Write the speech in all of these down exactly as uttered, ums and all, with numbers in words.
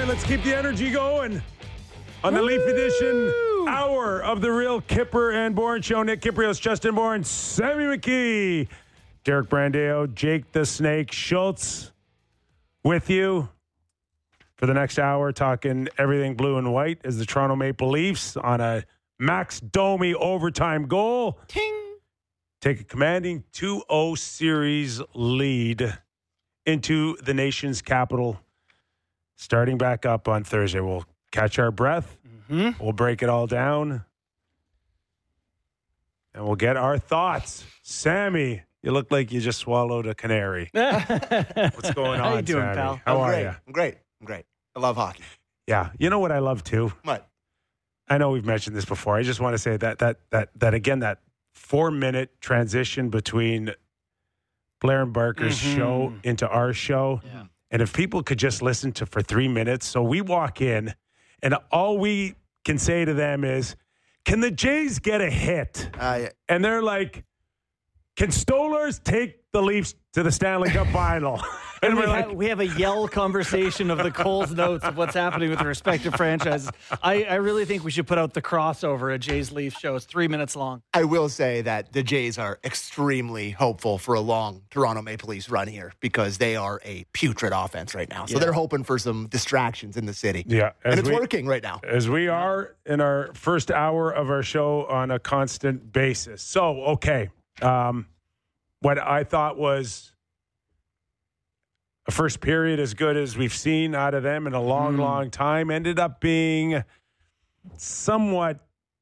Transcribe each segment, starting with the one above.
right, let's keep the energy going on the Woo! Leaf Edition hour of the Real Kipper and Bourne Show. Nick Kiprios, Justin Bourne, Sammy McKee, Derek Brandeo, Jake the Snake Schultz with you for the next hour, talking everything blue and white as the Toronto Maple Leafs on a Max Domi overtime goal. Ting! Take a commanding two oh series lead into the nation's capital. Starting back up on Thursday. We'll catch our breath. Mm-hmm. We'll break it all down. And we'll get our thoughts. Sammy, you look like you just swallowed a canary. What's going on, How you doing, Sammy? pal? How I'm are great. you? I'm great. I'm great. I love hockey. Yeah. You know what I love, too? What? I know we've mentioned this before. I just want to say that, that, that, that again, that four-minute transition between Blair and Barker's mm-hmm. show into our show. Yeah. And if people could just listen to for three minutes. So we walk in, and all we can say to them is, can the Jays get a hit? Uh, yeah. And they're like, can Stolars take the Leafs to the Stanley Cup final? And, and we, we're ha- like, we have a yell conversation of the Coles notes of what's happening with the respective franchises. I, I really think we should put out the crossover at Jays Leafs show. It's three minutes long. I will say that the Jays are extremely hopeful for a long Toronto Maple Leafs run here because they are a putrid offense right now. So yeah. they're hoping for some distractions in the city. Yeah, and it's we, working right now. As we are in our first hour of our show on a constant basis. So, okay. Um, what I thought was a first period as good as we've seen out of them in a long, mm. long time ended up being somewhat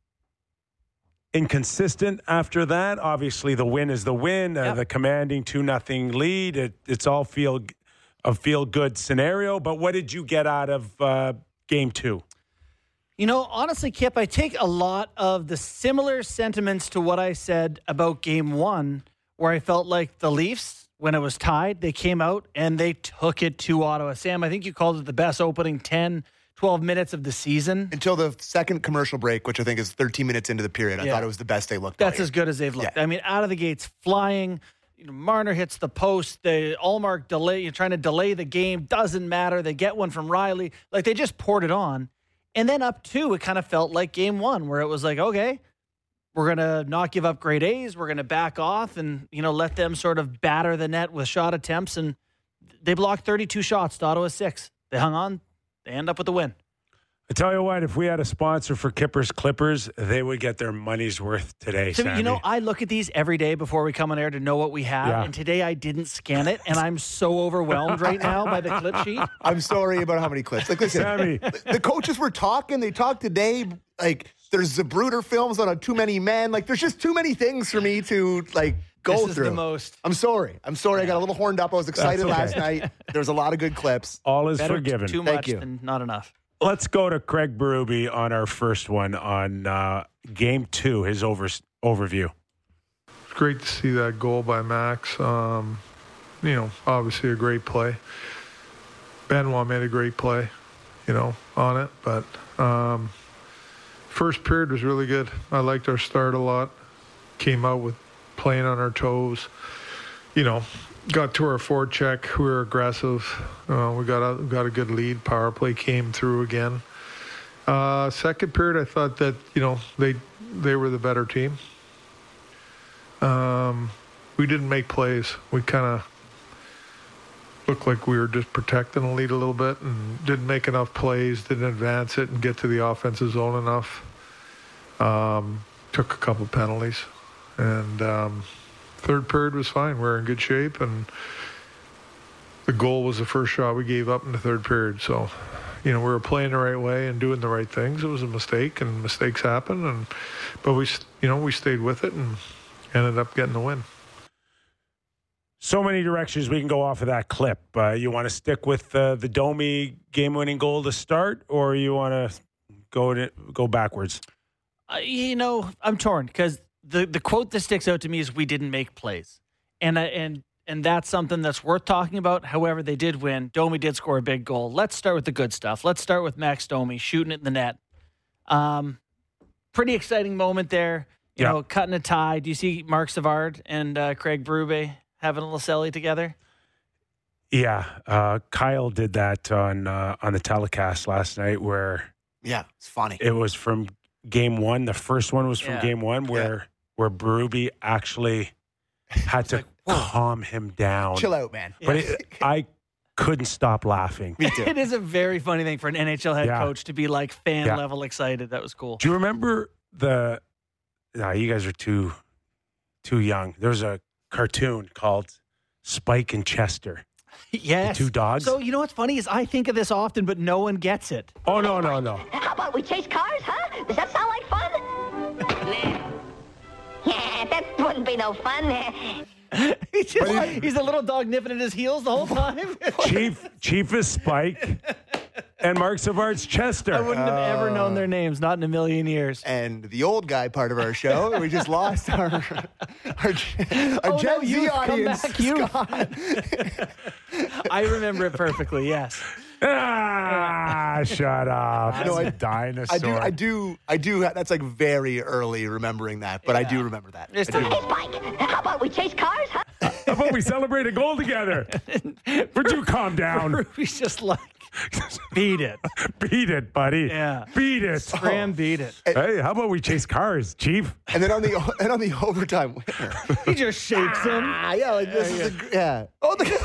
inconsistent after that. Obviously, the win is the win. Uh, yep. The commanding two nothing lead. It, it's all feel a feel-good scenario. But what did you get out of uh, game two? You know, honestly, Kip, I take a lot of the similar sentiments to what I said about game one, where I felt like the Leafs, when it was tied, they came out and they took it to Ottawa. Sam, I think you called it the best opening ten, twelve minutes of the season. Until the second commercial break, which I think is thirteen minutes into the period. I yeah. thought it was the best they looked. That's as good as they've looked. Yeah. I mean, out of the gates, flying. You know, Marner hits the post. The Allmark delay. You're trying to delay the game. Doesn't matter. They get one from Riley. Like, they just poured it on. And then up two, it kind of felt like game one, where it was like, okay, we're going to not give up grade A's. We're going to back off and, you know, let them sort of batter the net with shot attempts. And they blocked thirty-two shots to Ottawa six. They hung on. They end up with the win. I tell you what, if we had a sponsor for Kippers Clippers, they would get their money's worth today, So, Sammy. you know, I look at these every day before we come on air to know what we have. Yeah. And today I didn't scan it. And I'm so overwhelmed right now by the clip sheet. I'm sorry about how many clips. Like, listen, Sammy. the coaches were talking. They talked today. Like, there's Zapruder films on a Too Many Men. Like, there's just too many things for me to, like, go this is through. the most. I'm sorry. I'm sorry. I got a little horned up. I was excited okay. last night. There was a lot of good clips. All is Better forgiven. Too Thank much you. than not enough. Let's go to Craig Berube on our first one on uh, game two, his over, overview. It's great to see that goal by Max. Um, you know, obviously a great play. Benoit made a great play, you know, on it. But um, first period was really good. I liked our start a lot. Came out with playing on our toes. You know, got to our forecheck. We were aggressive. Uh, we got a, got a good lead. Power play came through again. Uh, second period, I thought that, you know, they they were the better team. Um, we didn't make plays. We kind of looked like we were just protecting the lead a little bit and didn't make enough plays, didn't advance it and get to the offensive zone enough. Um, took a couple penalties. And um, third period was fine. We were in good shape, and the goal was the first shot we gave up in the third period. So, you know, we were playing the right way and doing the right things. It was a mistake, and mistakes happen. And but we, you know, we stayed with it and ended up getting the win. So many directions we can go off of that clip. Uh, you want to stick with uh, the Domi game-winning goal to start, or you want to go to, go backwards? Uh, you know, I'm torn because the, the quote that sticks out to me is "we didn't make plays," and uh, and and that's something that's worth talking about. However, they did win. Domi did score a big goal. Let's start with the good stuff. Let's start with Max Domi shooting it in the net. Um, pretty exciting moment there. You yeah. know, cutting a tie. Do you see Mark Savard and uh, Craig Berube having a little celly together? Yeah, uh, Kyle did that on uh, on the telecast last night, where Yeah, it's funny. it was from game one. The first one was from Yeah. game one, where where Berube actually had to like, whoa. calm him down. Chill out, man. But it, I couldn't stop laughing. Me too. It is a very funny thing for an N H L head Yeah. coach to be like fan Yeah. level excited. That was cool. Do you remember the? No, you guys are too too young. There was a cartoon called Spike and Chester. Yes. two dogs? So you know what's funny is I think of this often, but no one gets it. Oh no no no! How about we chase cars, huh? Does that sound like fun? Nah. Yeah, that wouldn't be no fun. He's, just, he's a little dog nipping at his heels the whole time. Chief Chief is Spike, and Mark Savard's Chester. I wouldn't have ever known their names, not in a million years. And the old guy part of our show, we just lost our our, our Oh, Gen no, Z youth, come audience. back, youth. Scott. I remember it perfectly. Yes. Ah, shut up. No, I- dinosaur. I do, I do, I do. That's like very early remembering that, but I do remember that. It's I do. Hey, Spike, how about we chase cars, huh? How about we celebrate a goal together? Would you calm down? He's just like, beat it. Beat it, buddy. Yeah. Beat it. Graham beat it. Hey, how about we chase cars, Chief? And then on the and on the overtime winner. He just shakes him. Ah, yeah, like this is a, yeah. Oh, the,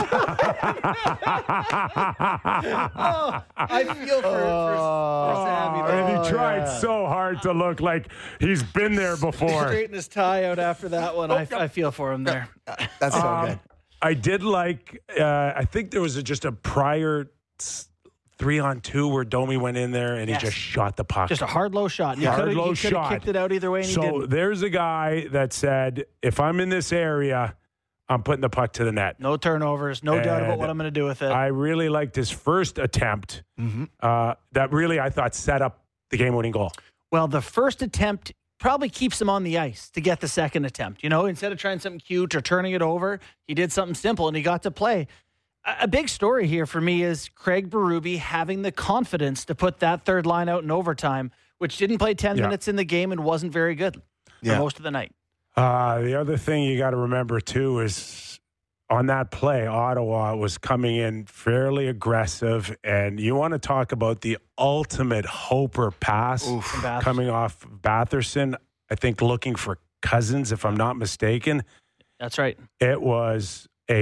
I feel for, for, for Sammy. there. and he tried so hard to look like he's been there before. Straighten his tie out after that one. I, I feel for him there. that's so Um, good. I did like, uh, I think there was a, just a prior s- three on two where Domi went in there and Yes. he just shot the puck. Just a hard low shot. You Yeah. coulda- Hard low you coulda shot. kicked it out either way, and so he didn't. there's a guy that said, if I'm in this area, I'm putting the puck to the net. No turnovers. No doubt about And what I'm going to do with it. I really liked his first attempt. Mm-hmm. Uh, that really, I thought, set up the game-winning goal. Well, the first attempt probably keeps him on the ice to get the second attempt. You know, instead of trying something cute or turning it over, he did something simple and he got to play. A a big story here for me is Craig Berube having the confidence to put that third line out in overtime, which didn't play ten Yeah. minutes in the game and wasn't very good Yeah. for most of the night. Uh, the other thing you got to remember, too, is on that play, Ottawa was coming in fairly aggressive. And you want to talk about the ultimate hoper pass From Batherson. coming off Batherson, I think looking for Cousins, if I'm not mistaken. That's right. It was a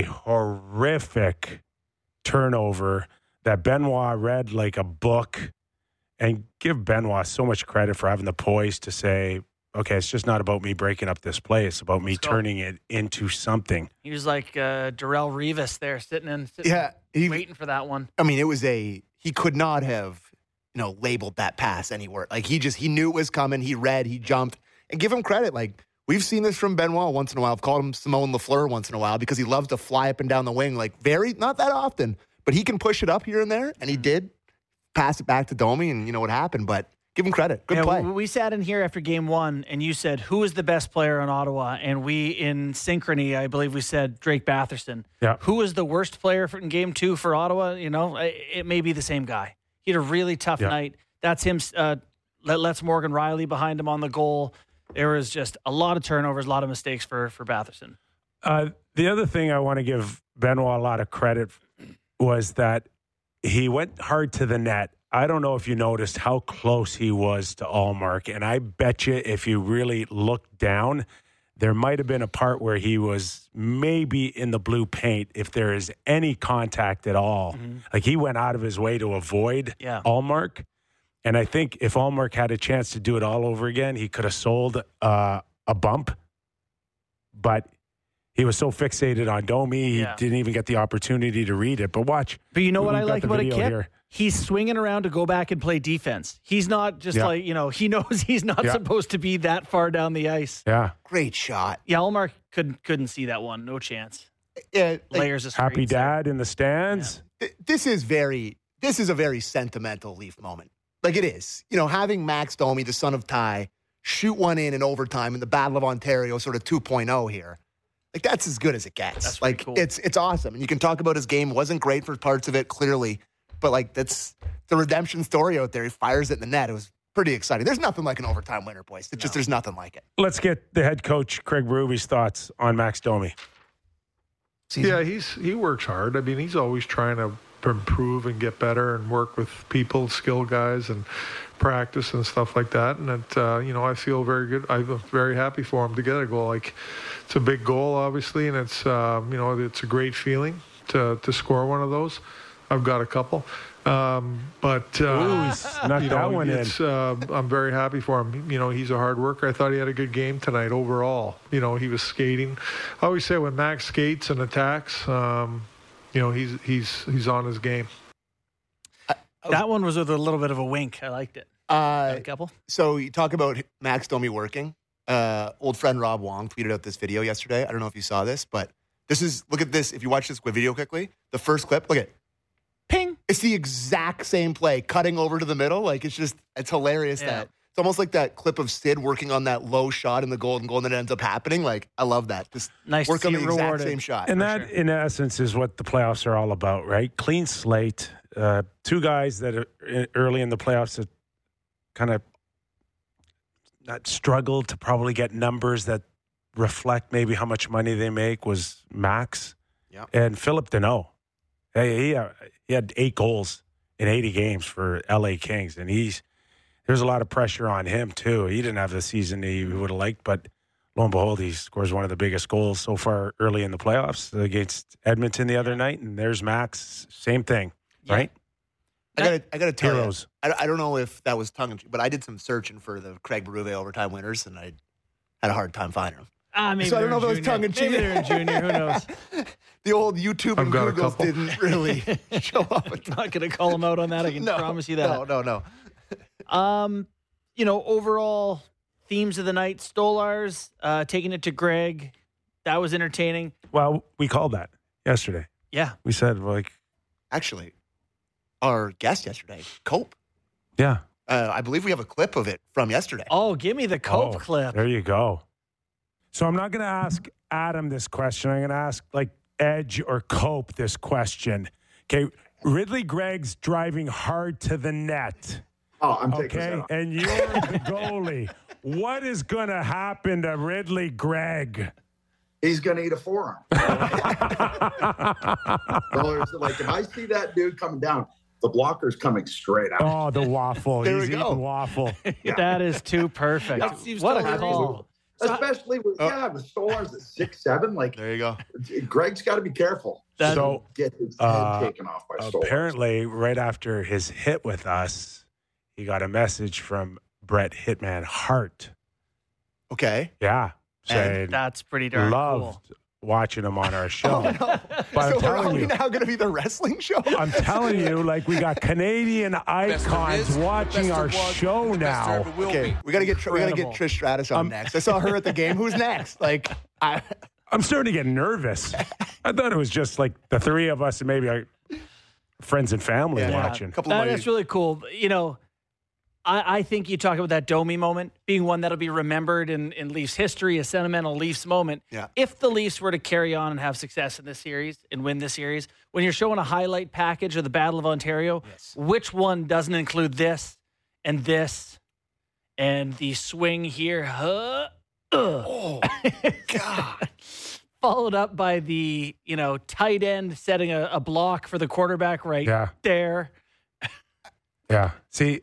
horrific turnover that Benoit read like a book, and give Benoit so much credit for having the poise to say, okay, it's just not about me breaking up this play. It's about me Let's go. turning it into something. He was like uh, Darrell Revis there, sitting in, sitting, Yeah, he, waiting for that one. I mean, it was a he could not have, you know, labeled that pass anywhere. Like he just he knew it was coming. He read, he jumped, and give him credit. Like we've seen this from Benoit once in a while. I've called him Simone Lafleur once in a while because he loves to fly up and down the wing. Like very not that often, but he can push it up here and there, and he did pass it back to Domi, and you know what happened. But give him credit. Good Yeah, play. we, we sat in here after game one, and you said, who is the best player in Ottawa? And we, in synchrony, I believe we said Drake Batherson. Yeah. Who was the worst player for, in game two for Ottawa? You know, it, it may be the same guy. He had a really tough Yeah. night. That's him. Uh, let, let's Morgan Riley behind him on the goal. There was just a lot of turnovers, a lot of mistakes for, for Batherson. Uh, the other thing I want to give Benoit a lot of credit was that he went hard to the net. I don't know if you noticed how close he was to Allmark, and I bet you if you really looked down, there might have been a part where he was maybe in the blue paint if there is any contact at all. Mm-hmm. Like he went out of his way to avoid Yeah. Allmark. And I think if Allmark had a chance to do it all over again, he could have sold uh, a bump. But he was so fixated on Domi, he Yeah. didn't even get the opportunity to read it. But watch. But you know what We've I got like the about a video Kip? here. He's swinging around to go back and play defense. He's not just Yeah. like, you know, he knows he's not Yeah. supposed to be that far down the ice. Yeah. Great shot. Yeah, Allmark couldn't couldn't see that one. No chance. Yeah, like, Layers of Happy screens there. dad in the stands. th- this is very this is a very sentimental Leaf moment. Like it is. You know, having Max Domi, the son of Ty, shoot one in in overtime in the Battle of Ontario, sort of two point oh here. Like that's as good as it gets. That's pretty like cool. it's it's awesome. And you can talk about his game. Wasn't great for parts of it, clearly. But like that's the redemption story out there. He fires it in the net. It was pretty exciting. There's nothing like an overtime winner, boys. It's just there's nothing like it. Let's get the head coach, Craig Berube's thoughts on Max Domi. season? Yeah, he's he works hard. I mean, he's always trying to improve and get better and work with people, skill guys, and practice and stuff like that. And it, uh, you know, I feel very good. I'm very happy for him to get a goal. Like, it's a big goal, obviously, and it's um, you know, it's a great feeling to to score one of those. I've got a couple. Um, but, uh, Ooh, he's knocked you that know, one in. it's, uh, I'm very happy for him. You know, he's a hard worker. I thought he had a good game tonight overall. You know, he was skating. I always say when Max skates and attacks, um, you know, he's, he's, he's on his game. That one was with a little bit of a wink. I liked it. Uh, A couple. so you talk about Max Domi working. Uh, old friend Rob Wong tweeted out this video yesterday. I don't know if you saw this, but this is, look at this. If you watch this video quickly, the first clip, look at Ping. It's the exact same play, cutting over to the middle. Like, it's just, it's hilarious Yeah. that it's almost like that clip of Sid working on that low shot in the golden goal and it ends up happening. Like, I love that. Just Nice work to on see the it exact rewarded. same shot. And for that, sure. in essence, is what the playoffs are all about, right? Clean slate. Uh, two guys that are in- early in the playoffs that kind of not struggled to probably get numbers that reflect maybe how much money they make was Max Yeah. and Philip Deneau. Hey, he, uh, he had eight goals in eighty games for L A Kings, and he's there's a lot of pressure on him too. He didn't have the season he would have liked, but lo and behold, he scores one of the biggest goals so far early in the playoffs against Edmonton the other night. And there's Max, same thing, Yeah. right? I gotta, I gotta tell Heroes. you, I, I don't know if that was tongue in cheek, but I did some searching for the Craig Berube overtime winners, and I had a hard time finding them. Ah, maybe So I don't they're know if it was in junior. tongue-in-cheek. Maybe they're in junior. Who knows? The old YouTube and I've got a Googles couple. didn't really show up. With Not going to call them out on that. I can no, promise you that. No, no, no. Um, you know, overall themes of the night: Stolars uh, taking it to Greg. That was entertaining. Well, we called that yesterday. Yeah, We said, like, Actually, our guest yesterday, Cope. yeah. Uh, I believe we have a clip of it from yesterday. Oh, give me the Cope Oh, clip. There you go. So I'm not going to ask Adam this question. I'm going to ask like Edge or Cope this question. Okay, Ridley Gregg's driving hard to the net. Oh, I'm taking Okay, this out. and you're the goalie. What is going to happen to Ridley Gregg? He's going to eat a forearm. So it's like, if I see that dude coming down, the blocker's coming straight out. Oh, the waffle. There He's we go. eating waffle. That is too perfect. Yep. What a Still call. Especially with, yeah, with Stolars at six seven. Like, There you go. Greg's got to be careful. That- So Get his head Uh, taken off by Stolars. apparently, right after his hit with us, he got a message from Brett Hitman Hart. Okay. Yeah, saying That's pretty darn loved cool. watching him on our show. Oh, no. But so I'm we're telling only you, now going to be the wrestling show? I'm telling you, like we got Canadian icons is, watching best our there was, show the best there now. ever will Okay, be. we gotta get we gotta get Incredible. Trish Stratus on Um, next. I saw her at the game. Who's next? Like, I, I'm starting to get nervous. I thought it was just like the three of us and maybe our friends and family Yeah. watching. a couple That of my, is really cool. You know, I, I think you talk about that Domi moment being one that'll be remembered in, in Leafs history, a sentimental Leafs moment. Yeah. If the Leafs were to carry on and have success in this series and win this series, when you're showing a highlight package of the Battle of Ontario, Yes. which one doesn't include this and this and the swing here? Huh? Ugh. Oh God! Followed up by the, you know, tight end setting a, a block for the quarterback right Yeah. there. Yeah. See,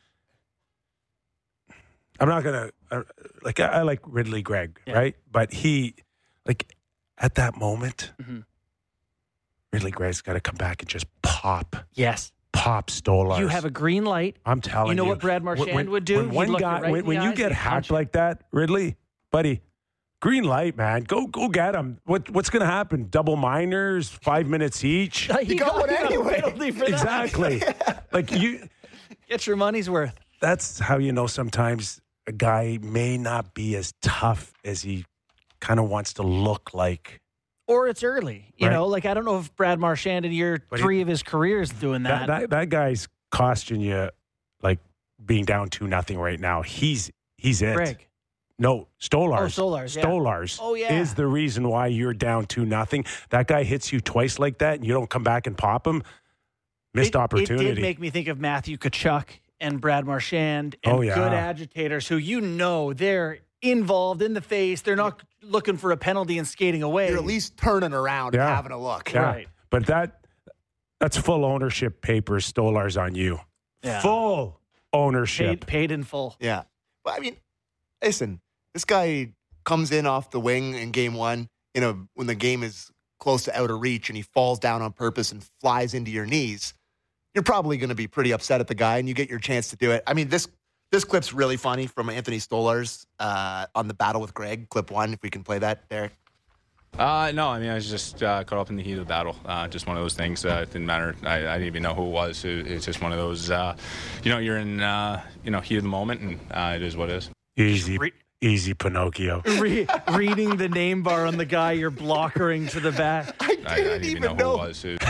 I'm not gonna uh, like. I, I like Ridley Gregg, Yeah. right? But he, like, at that moment, Mhm. Ridley Gregg's got to come back and just pop, Yes. pop Stolars. You have a green light. I'm telling you. You know what Brad when- Marchand when- would do? When He'd one look you guy, right when, in when the you eyes get and hacked punch you. like that, Ridley, buddy, green light, man. Go, go get him. What, what's going to happen? Double minors, five minutes each. He got one a anyway. penalty for that. Exactly. Like you. Get your money's worth. That's how you know sometimes a guy may not be as tough as he kind of wants to look like. Or it's early. You Right. know, like I don't know if Brad Marchand in year But he- three of his career is doing That, that. that, that guy's costing you like being down two nothing right now. He's he's it. Greg. No, Stolars. Oh, Stolars, yeah. Stolars Oh, yeah. is the reason why you're down two nothing. That guy hits you twice like that and you don't come back and pop him. Missed it, opportunity. It did make me think of Matthew Tkachuk and Brad Marchand and Oh, yeah. good agitators who you know they're involved in the face. They're not looking for a penalty and skating away. You're at least turning around Yeah. and having a look. Yeah. Right. But that that's full ownership papers. Stolar's on you. Yeah. Full ownership. paid, paid in full. Yeah. But I mean, listen, this guy comes in off the wing in game one in a when the game is close to out of reach and he falls down on purpose and flies into your knees. You're probably going to be pretty upset at the guy, and you get your chance to do it. I mean, this this clip's really funny from Anthony Stolarz uh, on the battle with Greg, clip one, if we can play that, Derek. Uh, no, I mean, I was just uh, caught up in the heat of the battle. Uh, just one of those things. Uh, it didn't matter. I, I didn't even know who it was. It, it's just one of those, uh, you know, you're in, uh, you know, heat of the moment, and uh, it is what it is. Easy, Re- easy Pinocchio. Re- reading the name bar on the guy you're blockering to the back. I didn't, I, I didn't even know, know. who it was. It,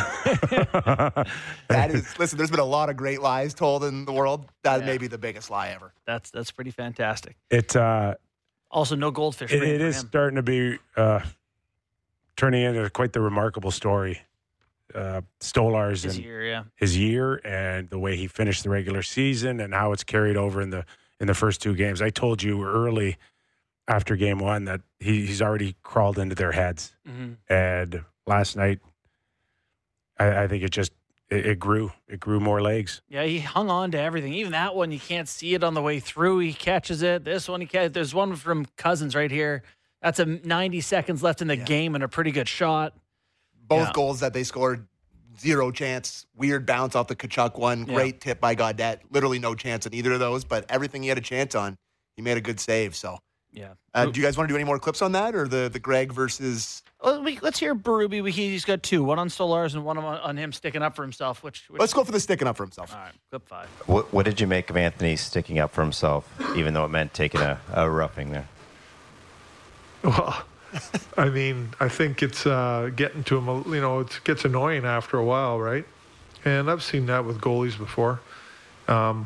That is, listen, there's been a lot of great lies told in the world. That Yeah. may be the biggest lie ever. That's that's pretty fantastic. It's uh, Also, no goldfish. it, ring it for is him. starting to be uh, turning into quite the remarkable story. Uh, Stolarz This and year, yeah. his year and the way he finished the regular season and how it's carried over in the in the first two games. I told you early after game one that he, he's already crawled into their heads. Mm-hmm. And last night, I, I think it just it, it grew. It grew more legs. Yeah, he hung on to everything. Even that one, you can't see it on the way through. He catches it. This one, he catches. There's one from Cousins right here. That's a ninety seconds left in the Yeah. game and a pretty good shot. Both Yeah. goals that they scored, zero chance. Weird bounce off the Kachuk one. Yeah. Great tip by Gaudette. Literally no chance on either of those, but everything he had a chance on, he made a good save. So, Yeah. uh, do you guys want to do any more clips on that, or the the Greg versus? Well, we, let's hear Berube. We- He's got two. One on Stolarz and one on, on him sticking up for himself. Which, which Let's go for the sticking up for himself. All right, clip five. What, what did you make of Anthony sticking up for himself, even though it meant taking a, a roughing there? Well, I mean, I think it's uh, getting to him, you know, it gets annoying after a while, right? And I've seen that with goalies before. Um,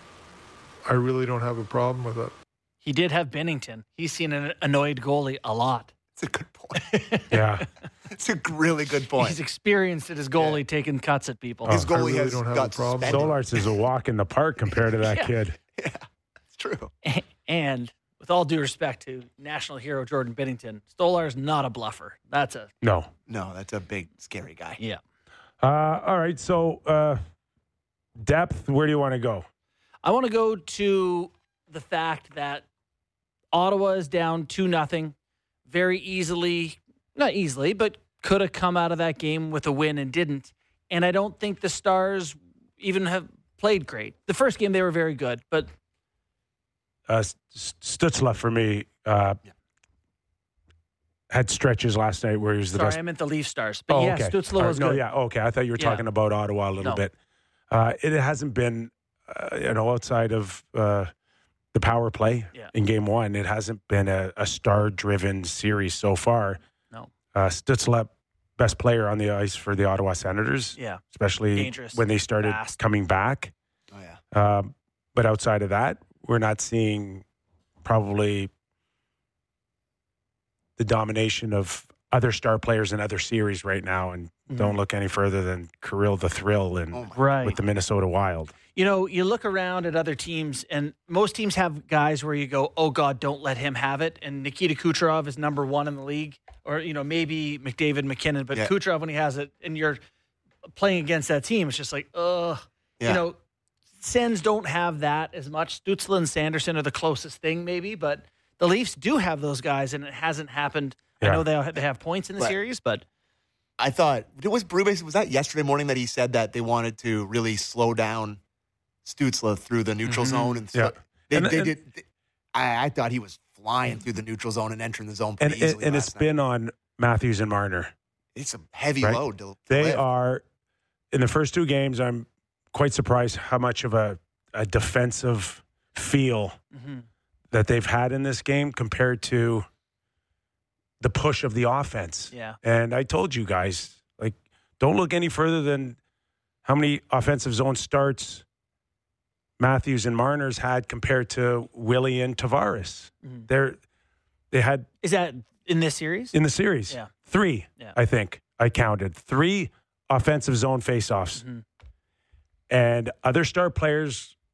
I really don't have a problem with it. He did have Bennington. He's seen an annoyed goalie a lot. It's a good point. Yeah. It's a really good point. He's experienced at his goalie taking cuts at people. His Oh, goalie I really has don't have got a problem. suspended. Stolarz is a walk in the park compared to that Yeah. kid. It's true. And with all due respect to national hero Jordan Bennington, Stolarz not a bluffer. That's a No. No, that's a big, scary guy. yeah. Uh, all right. So uh, depth. Where do you want to go? I want to go to the fact that Ottawa is down two nothing, very easily, not easily, but could have come out of that game with a win and didn't. And I don't think the Stars even have played great. The first game they were very good, but Uh, Stützle for me uh, had stretches last night where he was the sorry, best. I meant the Leaf Stars. But Oh, yeah, okay. Stützle All right, was no, good. yeah, okay. I thought you were Yeah. talking about Ottawa a little No. bit. Uh, it hasn't been, uh, you know, outside of uh, the power play Yeah. in game one, it hasn't been a, a star-driven series so far. No. Uh, Stützle, best player on the ice for the Ottawa Senators, Yeah. especially Dangerous, when they started fast. coming back. Oh, yeah. Um, but outside of that, we're not seeing probably the domination of other star players in other series right now. And don't look any further than Kirill the Thrill and Oh, my. Right. with the Minnesota Wild. You know, you look around at other teams, and most teams have guys where you go, oh, God, don't let him have it. And Nikita Kucherov is number one in the league. Or, you know, maybe McDavid, McKinnon. But Yeah. Kucherov, when he has it, and you're playing against that team, it's just like, ugh. Yeah. You know, Sens don't have that as much. Stützle and Sanderson are the closest thing, maybe. But the Leafs do have those guys, and it hasn't happened. Yeah. I know they they have points in the But- series, but I thought it was Berube. Was that yesterday morning that he said that they wanted to really slow down Stützle through the neutral Mhm. zone? And Yeah. so they, And- they and- did. they- I, I thought he was flying through the neutral zone and entering the zone And, pretty and, easily. and last it's night. been on Matthews and Marner. it's a heavy right? load. To, to They lift. are, in the first two games, I'm quite surprised how much of a, a defensive feel mhm. that they've had in this game compared to the push of the offense. yeah. And I told you guys, like, don't look any further than how many offensive zone starts Matthews and Marner's had compared to Willie and Tavares. Mhm. They're they had Is that in this series? in the series Yeah. three. Yeah. I think I counted three offensive zone faceoffs, Mhm. and other star players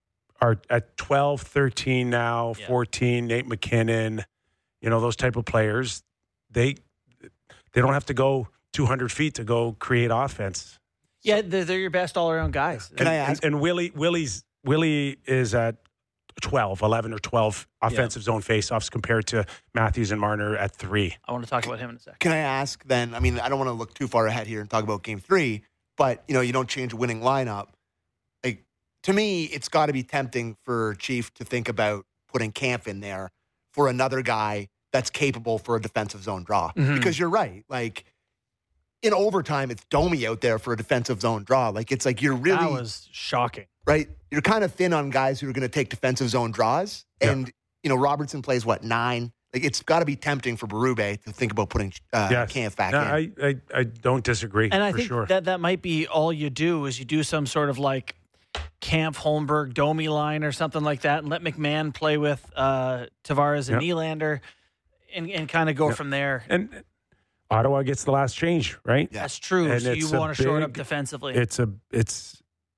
are at twelve, thirteen now, Yeah. fourteen, Nate McKinnon, you know, those type of players, they they don't have to go two hundred feet to go create offense. Yeah, they're, they're your best all-around guys. Can and, I ask? And, and Willie, Willie's, Willie is at twelve, eleven or twelve offensive zone faceoffs compared to Matthews and Marner at three. I want to talk about him in a second. Can I ask then? I mean, I don't want to look too far ahead here and talk about game three, but, you know, you don't change a winning lineup. Like, to me, it's got to be tempting for Chief to think about putting Camp in there for another guy that's capable for a defensive zone draw. Mhm. Because you're right. Like, in overtime, it's Domi out there for a defensive zone draw. Like, it's like you're really, That was shocking. right? You're kind of thin on guys who are going to take defensive zone draws. Yeah. And, you know, Robertson plays, what, nine? Like, it's got to be tempting for Berube to think about putting uh, Yes. Camp back No, in. I, I, I don't disagree And I for think sure. that that might be all you do is you do some sort of like Camp Holmberg Domi line or something like that, and let McMahon play with uh, Tavares and Yep. Nylander, and, and kind of go Yep. from there. and Ottawa gets the last change, right? Yeah. That's true. And So it's you a want to shore it up big- defensively. It's a it's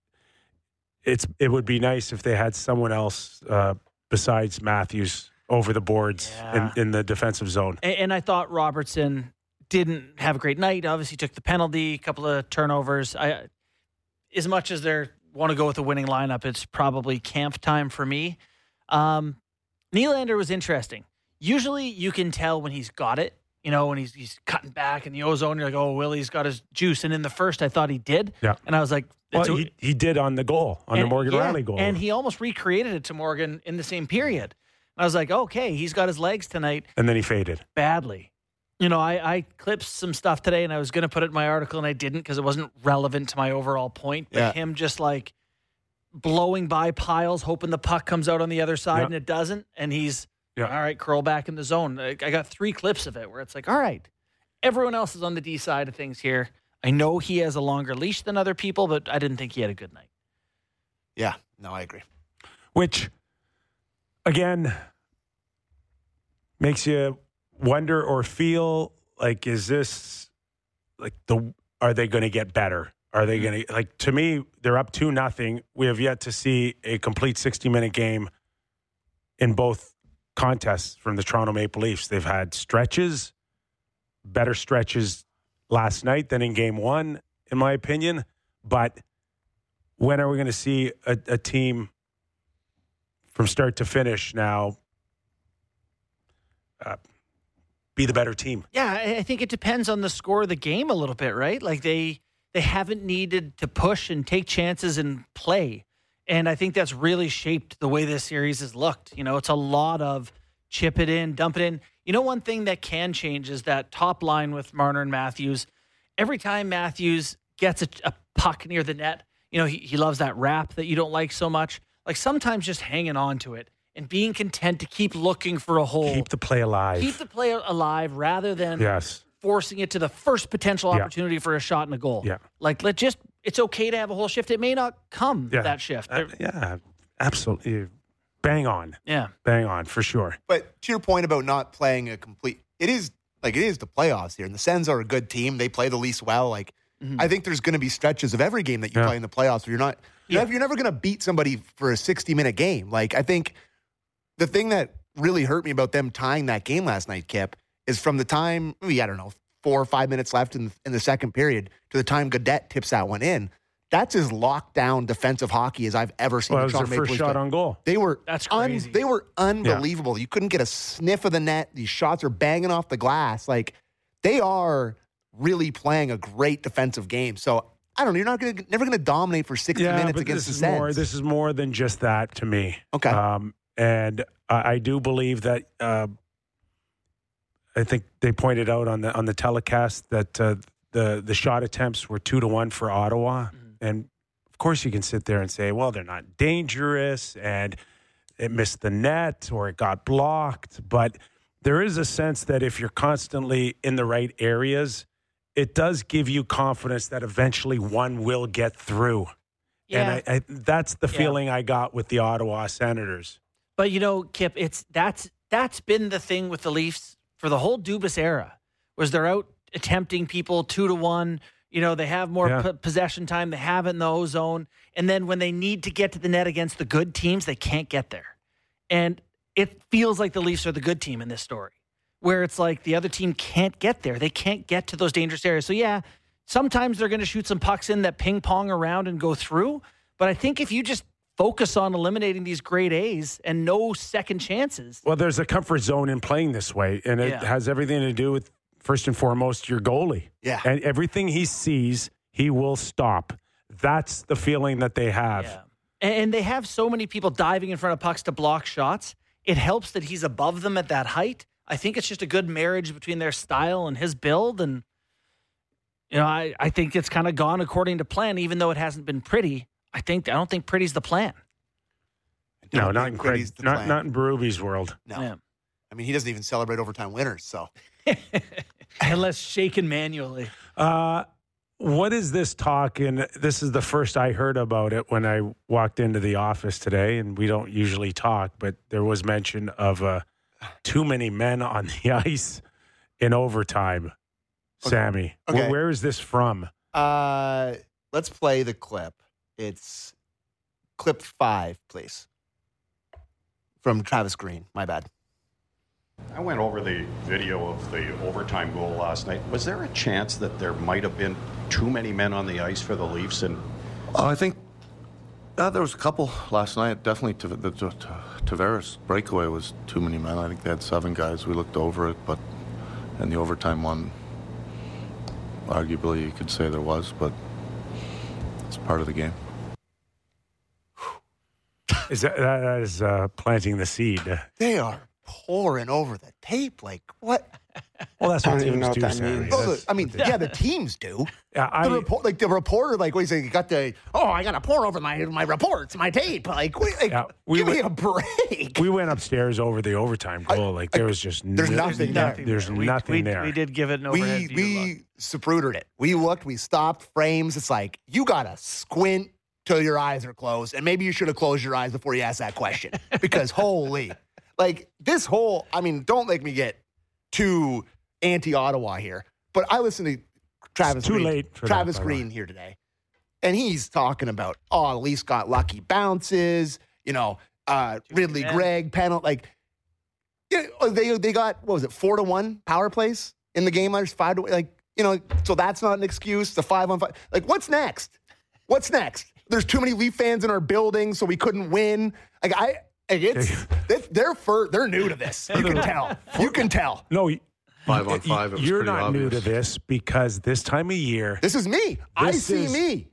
it's it would be nice if they had someone else uh, besides Matthews over the boards Yeah. in, in the defensive zone. And, and I thought Robertson didn't have a great night. Obviously, took the penalty, a couple of turnovers. I, as much as they want to go with a winning lineup, it's probably camp time for me. Um, Nylander was interesting. Usually, you can tell when he's got it. You know, when he's he's cutting back in the ozone, you're like, oh, Willie's got his juice. And in the first, I thought he did. Yeah. And I was like, Well, it's a- he, he did on the goal, on the and- Morgan yeah, Riley goal. And he almost recreated it to Morgan in the same period. And I was like, okay, he's got his legs tonight. And then he faded. Badly. You know, I, I clipped some stuff today and I was going to put it in my article and I didn't because it wasn't relevant to my overall point. But Yeah. him just like blowing by piles, hoping the puck comes out on the other side Yeah. and it doesn't. And he's, Yeah. all right, curl back in the zone. I, I got three clips of it where it's like, all right, everyone else is on the D side of things here. I know he has a longer leash than other people, but I didn't think he had a good night. Yeah, no, I agree. Which, again, makes you wonder or feel like, is this like the, are they going to get better? Are they going to, like, to me, they're up two nothing. We have yet to see a complete sixty minute game in both contests from the Toronto Maple Leafs. They've had stretches, better stretches last night than in game one, in my opinion. But when are we going to see a, a team from start to finish now uh, be the better team? Yeah, I I think it depends on the score of the game a little bit, right? Like they they haven't needed to push and take chances and play. And I think that's really shaped the way this series has looked. You know, it's a lot of chip it in, dump it in. You know, one thing that can change is that top line with Marner and Matthews. Every time Matthews gets a, a puck near the net, you know, he, he loves that wrap that you don't like so much. Like sometimes just hanging on to it and being content to keep looking for a hole. Keep the play alive. Keep the play alive rather than yes. forcing it to the first potential Yeah. opportunity for a shot and a goal. Yeah. Like, let just, it's okay to have a whole shift. It may not come Yeah. that shift. Uh, yeah, absolutely. Bang on. yeah. Bang on, for sure. But to your point about not playing a complete, it is like it is the playoffs here, and the Sens are a good team. They play the Leafs well. Like Mhm. I think there's going to be stretches of every game that you Yeah. play in the playoffs where you're not, you're, Yeah. never, you're never going to beat somebody for a sixty minute game. Like I think the thing that really hurt me about them tying that game last night, Kip, is from the time maybe I don't know four or five minutes left in in the second period to the time Gaudette tips that one in. That's as locked down defensive hockey as I've ever seen. Well, the that was Toronto their Maple first Leafs shot play. on goal. They were That's un- crazy. they were unbelievable. You couldn't get a sniff of the net. These shots are banging off the glass. Like they are really playing a great defensive game. So I don't know. You're not going to never going to dominate for sixty Yeah, minutes but against this the is Sens. more. This is more than just that to me. Okay. Um, and I, I do believe that. Uh, I think they pointed out on the on the telecast that uh, the the shot attempts were two to one for Ottawa, and of course you can sit there and say, well, they're not dangerous, and it missed the net or it got blocked, but there is a sense that if you're constantly in the right areas, it does give you confidence that eventually one will get through. Yeah. And I, I, that's the Yeah. feeling I got with the Ottawa Senators. But you know, Kip, it's that's that's been the thing with the Leafs for the whole Dubas era, was they're out attempting people two to one, You know, they have more Yeah. p- possession time. They have it in the O-zone. And then when they need to get to the net against the good teams, they can't get there. And it feels like the Leafs are the good team in this story, where it's like the other team can't get there. They can't get to those dangerous areas. So, yeah, sometimes they're going to shoot some pucks in that ping-pong around and go through. But I think if you just focus on eliminating these grade A's and no second chances. Well, there's a comfort zone in playing this way, and it Yeah. has everything to do with, first and foremost, your goalie. Yeah. And everything he sees, he will stop. That's the feeling that they have. Yeah. And they have so many people diving in front of pucks to block shots. It helps that he's above them at that height. I think it's just a good marriage between their style and his build. And, you know, I, I think it's kind of gone according to plan, even though it hasn't been pretty. I think I don't think pretty's the plan. No, don't not think in Craig, Brady's the not, plan. not in Berube's world. No. Yeah. I mean, he doesn't even celebrate overtime winners, so. Unless shaken manually. Uh, what is this talk? And this is the first I heard about it when I walked into the office today, and we don't usually talk, but there was mention of uh, too many men on the ice in overtime. Okay. Sammy, Okay. Where, where is this from? Uh, let's play the clip. It's clip five, please. From Travis Green. My bad. I went over the video of the overtime goal last night. Was there a chance that there might have been too many men on the ice for the Leafs? And Oh, I think uh, there was a couple last night. Definitely, to, the to, to, Tavares breakaway was too many men. I think they had seven guys. We looked over it, but in the overtime one, arguably you could say there was, but it's part of the game. Is that, that is uh, planting the seed? They are pouring over the tape. Like, what? Well, that's what I don't even teams know what do, that Sammy. means. Oh, That's- the, I mean, yeah, the teams do. Yeah, I, The report, like the reporter, like, what is it? You got the, oh, I got to pour over my my reports, my tape. Like, wait, like Yeah, we give me went- a break. we went upstairs over the overtime goal. Like, there was just there's no- nothing there. There's we, nothing we, there. We did give it an overhead we view we look. Zaprudered it. We looked, we stopped frames. It's like, you got to squint till your eyes are closed. And maybe you should have closed your eyes before you asked that question. Because holy, like this whole, I mean, don't make me get too anti-Ottawa here. But I listened to Travis It's too Green, late for that, Travis by the way. Green here today. And he's talking about, oh, the Leafs got lucky bounces, you know, uh, Ridley men. Gregg penalty. Like, yeah, they they got, what was it, four to one power plays in the game? There's five to like, you know, so that's not an excuse. The five on five. Like, what's next? What's next? There's too many Leaf fans in our building, so we couldn't win. Like, I, like it's, it's they're for, they're new to this. You can tell. You can tell. No, y- Five on y- five, it was you're pretty not new to obvious. this because this time of year, This is me. I This see is- me.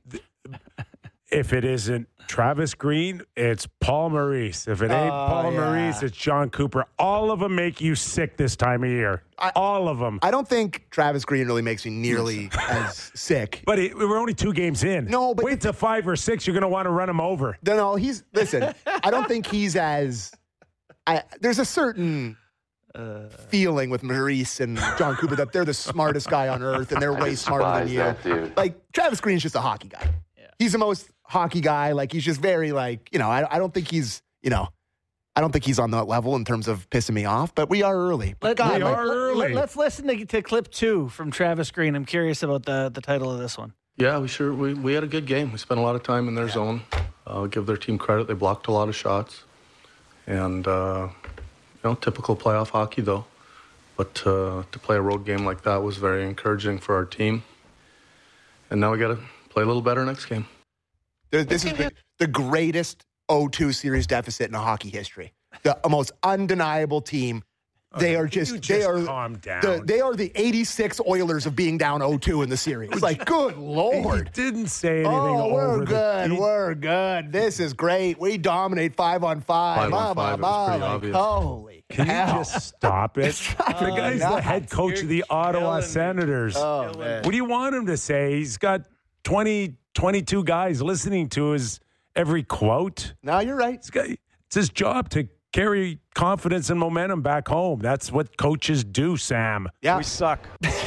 if it isn't Travis Green, it's Paul Maurice. If it ain't Oh, Paul yeah. Maurice, it's John Cooper. All of them make you sick this time of year. I- All of them. I don't think Travis Green really makes me nearly as sick. But it, we're only two games in. No, but wait till five or six. You're going to want to run him over. No, no, he's listen. I don't think he's as. I, there's a certain Uh, feeling with Maurice and John Cooper that they're the smartest guy on earth and they're way smarter than you. that dude. Like Travis Green's just a hockey guy. Yeah. He's the most hockey guy. Like he's just very like you know. I, I don't think he's you know. I don't think he's on that level in terms of pissing me off. But we are early. But Let, God, we like, are early. Let, us listen to, to clip two from Travis Green. I'm curious about the, the title of this one. Yeah, we sure we, we had a good game. We spent a lot of time in their zone. Uh, give their team credit; they blocked a lot of shots, and uh, you know, typical playoff hockey though. But uh, to play a road game like that was very encouraging for our team. And now we got to play a little better next game. There- This is the, the greatest oh two series deficit in hockey history. The most undeniable team. They Okay, are can just, you they just are calm down? The, they are the eighty-six Oilers of being down oh two in the series. It's like, good He Lord. didn't say anything Oh, we're over good. the. he- We're good. This is great. We dominate five on five. Five on Blah, five, blah, it was pretty blah. Like, obvious. holy Can you hell. just stop it? The guy's the nuts. head coach of the You're Ottawa killing me. Senators. Oh, man. What do you want him to say? He's got twenty, twenty-two guys listening to his every quote. No, you're right. It's, got, it's his job to carry confidence and momentum back home. That's what coaches do, Sam. Yeah. suck.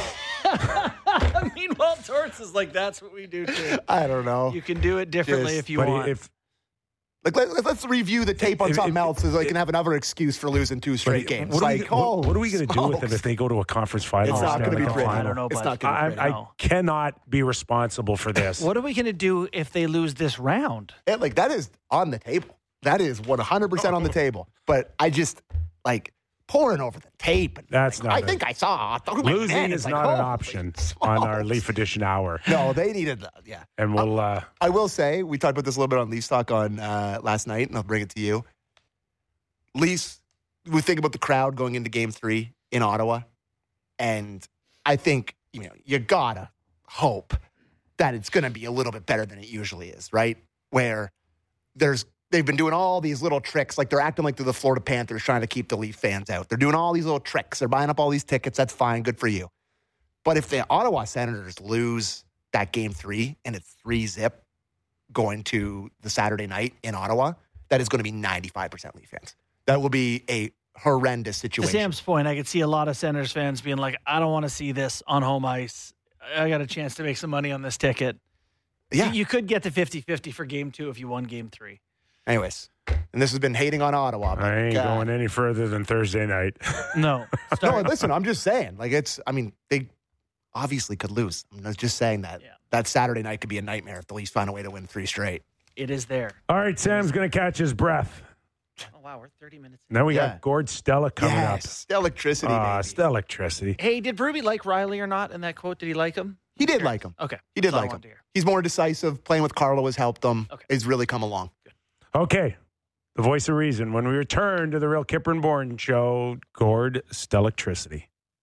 Meanwhile, Torts is like, that's what we do too. I don't know. You can do it differently Just- if you but want. if Like, let, let's review the tape on If- something if- else so they if- can have another excuse for losing two straight games. What are, like, we, what, oh, what are we going to do with them smokes. if they go to a conference final? It's or not going to Stanley be Cup pretty. I don't know It's about not going to I, be pretty. I cannot be responsible for this. What are we going to do if they lose this round? Yeah, like, that is on the table. That is one hundred percent on the table. But I just, like, pouring over the tape. And, That's like, not I a- think I saw. Losing Man, is it's like, not an holy option on our smokes. Leaf Edition hour. No, they needed that. Yeah. And we'll. Uh, I will say, we talked about this a little bit on Leafs Talk on uh, last night, and I'll bring it to you. Leafs, we think about the crowd going into game three in Ottawa, and I think, you know, you gotta hope that it's going to be a little bit better than it usually is, right? Where there's they've been doing all these little tricks, like they're acting like they're the Florida Panthers trying to keep the Leaf fans out. They're doing all these little tricks. They're buying up all these tickets. That's fine. Good for you. But if the Ottawa Senators lose that game three and it's three zip going to the Saturday night in Ottawa, that is going to be ninety-five percent Leaf fans. That will be a horrendous To situation. Sam's point, I could see a lot of Senators fans being like, I don't want to see this on home ice. I got a chance to make some money on this ticket. Yeah. You could get to fifty-fifty for game two if you won game three. Anyways, and this has been hating on Ottawa. But I ain't God. going any further than Thursday night. No. No, Start- listen, I'm just saying. Like, it's, I mean, they obviously could lose. I'm just saying that Yeah. that Saturday night could be a nightmare if the Leafs find a way to win three straight. It is there. All right, Sam's going to catch his breath. Oh, wow. We're thirty minutes in. Then we Yeah. got Gord Stella coming yes, electricity, up. Ah, baby. Stellectricity. Hey, did Ruby like Riley or not in that quote? Did he like him? He did like him. Okay. He did That's all I like him. wanted to hear. He's more decisive. Playing with Carlo has helped him. Okay. He's really come along. Okay. The voice of reason. When we return to the Real Kipper and Bourne show, Gord Stellectricity.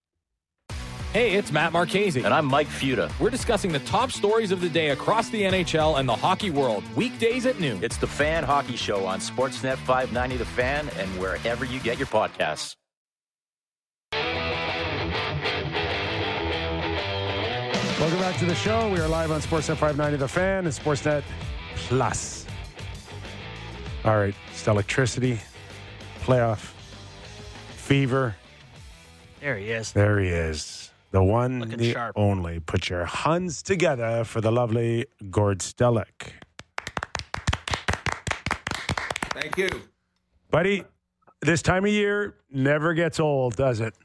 Hey, it's Matt Marchese. And I'm Mike Futa. We're discussing the top stories of the day across the N H L and the hockey world, weekdays at noon. It's the Fan Hockey Show on Sportsnet five ninety The Fan and wherever you get your podcasts. Welcome back to the show. We are live on Sportsnet five ninety The Fan and Sportsnet Plus. All right, Stellectricity, playoff fever. There he is. There he is. The one, Looking the sharp. only. Put your Huns together for the lovely Gord Stellick. Thank you. Buddy, this time of year never gets old, does it?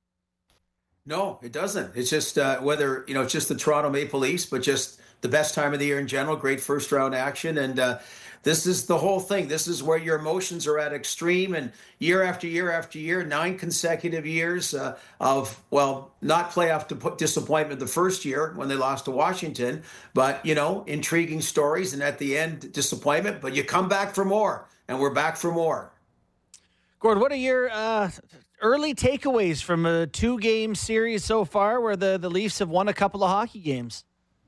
No, it doesn't. It's just uh, whether, you know, it's just the Toronto Maple Leafs, but just the best time of the year in general. Great first round action. And uh, this is the whole thing. This is where your emotions are at extreme. And year after year after year, nine consecutive years uh, of, well, not playoff di- disappointment the first year when they lost to Washington, but, you know, intriguing stories. And at the end, disappointment. But you come back for more. And we're back for more. Gord, what are your uh, early takeaways from a two-game series so far where the, the Leafs have won a couple of hockey games?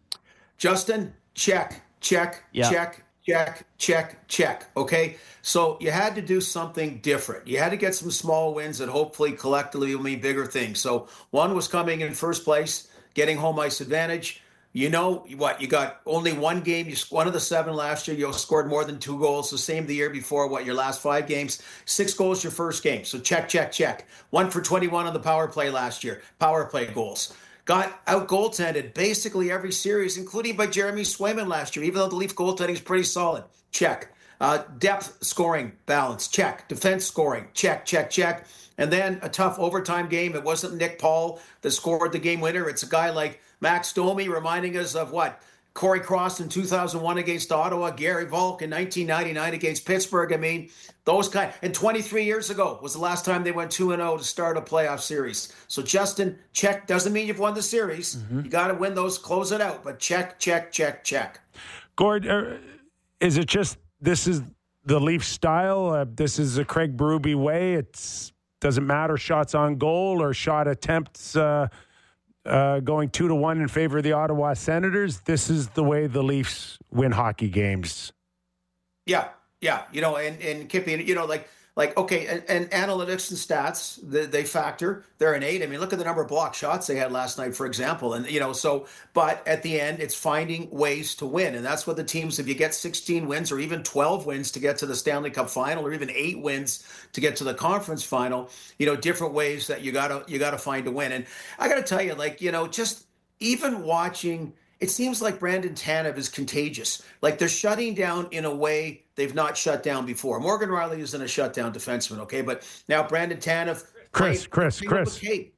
Justin, check, check, Yeah. check, check, check, check. Okay. So you had to do something different. You had to get some small wins that hopefully collectively will mean bigger things. So one was coming in first place, getting home ice advantage. You know what? You got only one game. You one of the seven last year. You scored more than two goals. The same the year before. What, your last five games? Six goals your first game. So check, check, check. One for twenty-one on the power play last year. Power play goals. Got out goaltended basically every series, including by Jeremy Swayman last year. Even though the Leaf goaltending is pretty solid. Check. Uh, depth scoring balance. Check. Defense scoring. Check, check, check. And then a tough overtime game. It wasn't Nick Paul that scored the game winner. It's a guy like Max Domi reminding us of what? Corey Cross in two thousand one against Ottawa, Gary Volk in nineteen ninety-nine against Pittsburgh. I mean, those kind. And twenty-three years ago was the last time they went two and oh to start a playoff series. So, Justin, check. Doesn't mean you've won the series. Mm-hmm. You got to win those, close it out. But check, check, check, check. Gord, uh, is it just this is the Leaf style? Uh, this is a Craig Berube way? It doesn't matter shots on goal or shot attempts uh, uh, going two to one in favor of the Ottawa Senators. This is the way the Leafs win hockey games. Yeah, yeah. You know, and, and Kippy, you know, like, like okay, and, and analytics and stats, they, they factor. They're an eight. I mean, look at the number of block shots they had last night, for example. And, you know, so, but at the end, it's finding ways to win. And that's what the teams, if you get sixteen wins or even twelve wins to get to the Stanley Cup final, or even eight wins to get to the conference final, you know, different ways that you gotta, you gotta find to win. And I gotta tell you, like, you know, just even watching it seems like Brandon Tanev is contagious. Like they're shutting down in a way they've not shut down before. Morgan Rielly isn't a shutdown defenseman, okay? But now Brandon Tanev. Chris, played, Chris, played Chris. McCabe.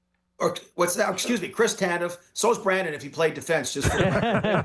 Or what's that? Excuse me, Chris Tanev. So is Brandon if he played defense. Just for Chris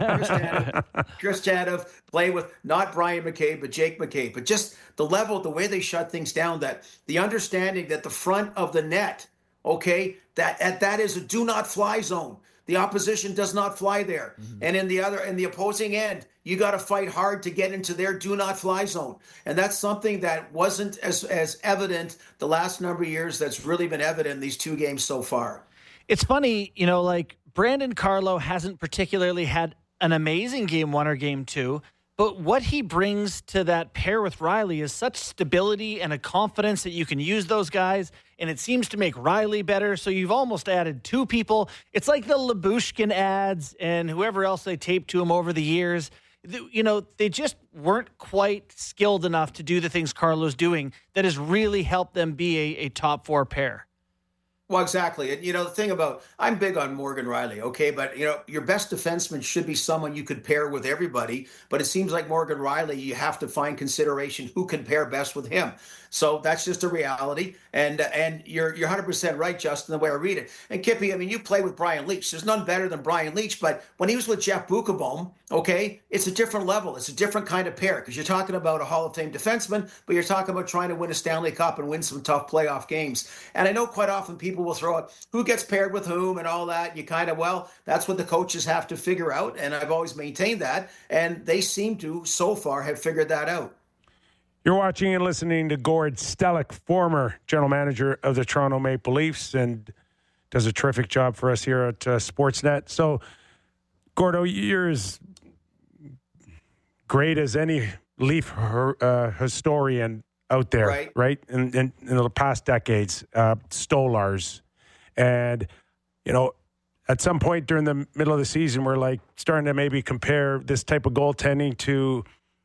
Tanev. Chris Tanev played with not Brian McCabe, but Jake McCabe. But just the level, the way they shut things down, that the understanding that the front of the net, okay, that at that is a do not fly zone. The opposition does not fly there. Mm-hmm. And in the other, in the opposing end, you got to fight hard to get into their do not fly zone. And that's something that wasn't as, as evident the last number of years that's really been evident in these two games so far. It's funny, you know, like Brandon Carlo hasn't particularly had an amazing game one or game two, but what he brings to that pair with Rielly is such stability and a confidence that you can use those guys, and it seems to make Rielly better. So you've almost added two people. It's like the Lyubushkin ads and whoever else they taped to him over the years. You know, they just weren't quite skilled enough to do the things Carlo's doing that has really helped them be a, a top four pair. Well, exactly. And, you know, the thing about, I'm big on Morgan Rielly, okay? But, you know, your best defenseman should be someone you could pair with everybody. But it seems like Morgan Rielly, you have to find consideration who can pair best with him. So that's just a reality. And and you're you're one hundred percent right, Justin, the way I read it. And Kippy, I mean, you play with Brian Leetch. There's none better than Brian Leetch. But when he was with Jeff Bukaboom, okay, it's a different level. It's a different kind of pair because you're talking about a Hall of Fame defenseman, but you're talking about trying to win a Stanley Cup and win some tough playoff games. And I know quite often people will throw out who gets paired with whom and all that. You kind of, well, that's what the coaches have to figure out. And I've always maintained that. And they seem to, so far, have figured that out. You're watching and listening to Gord Stellick, former general manager of the Toronto Maple Leafs, and does a terrific job for us here at uh, Sportsnet. So, Gordo, you're as great as any Leaf uh, historian out there, right? right? In, in, in the past decades, uh, Stolars. And, you know, at some point during the middle of the season, we're like starting to maybe compare this type of goaltending to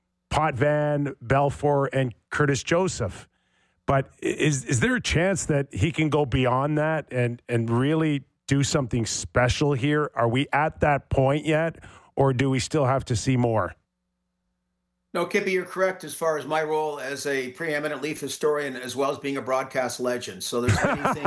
Potvin, Belfour, and Curtis Joseph. But is is there a chance that he can go beyond that and, and really do something special here? Are we at that point yet, or do we still have to see more? No, Kippy, you're correct as far as my role as a preeminent Leaf historian as well as being a broadcast legend. So there's anything